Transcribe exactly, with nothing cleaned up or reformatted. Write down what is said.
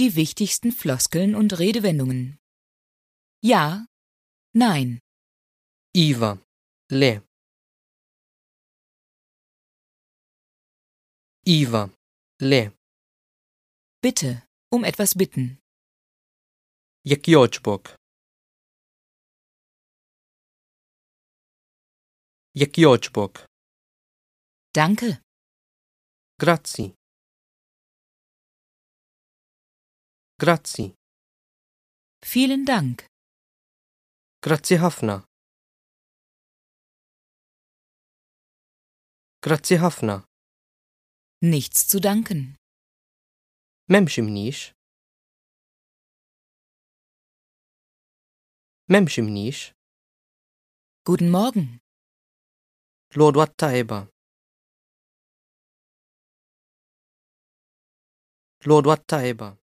die wichtigsten Floskeln und Redewendungen. Ja, nein. Iva, le. Iva, le. Bitte, um etwas bitten. Jekk jogħġbok. Jekk jogħġbok. Danke. Grazzi. Grazzi. Vielen Dank. Grazzi ħafna. Grazzi ħafna. Nichts zu danken. M'hemmx imniex. M'hemmx imniex. Guten Morgen. L-għodwa tajba. L-għodwa tajba.